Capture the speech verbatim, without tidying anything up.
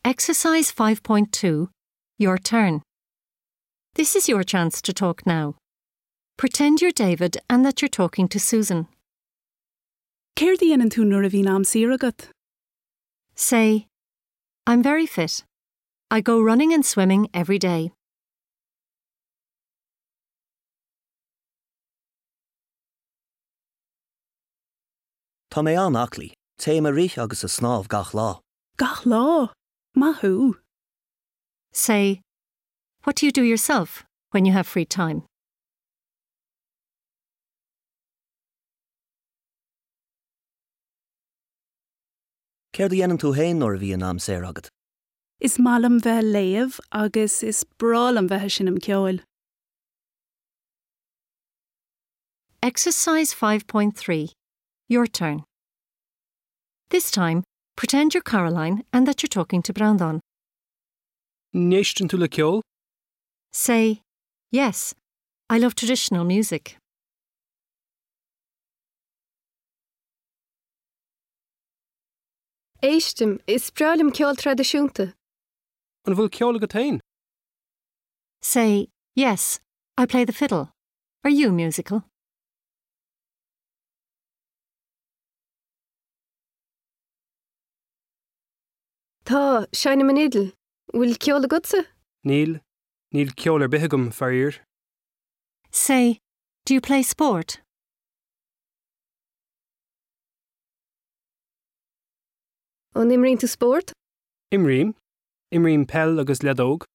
Exercise five point two. Your turn. This is your chance to talk now. Pretend you're David and that you're talking to Susan. Céir dhéanann tú nuair a bhín am saoire agat? Say, I'm very fit. I go running and swimming every day. Tá mé an aclaí, téim a rith agus a snámh gach lá. Gach lá? Mathú? Say, what do you do yourself when you have free time? Céir dhéanann tú hain nuair a bhí an am saor agat? Is malam bheith léamh agus is brálam bheithe sin am ceáil. Exercise five point three. Your turn. This time, pretend you're Caroline and that you're talking to Brandon. Neistin tú le ceol? Say, yes, I love traditional music. Éistim, is brealim ceol tradiisiúnta. An bhfuil ceol agat tain? Say, yes, I play the fiddle. Are you musical? Tá, seanna man idal. Bhfuil ceol agatsa? Níl, níl ceol ar bithigam farir. Say, do you play sport? An imrínta sport? Imrím, imrím pell agus ledóg.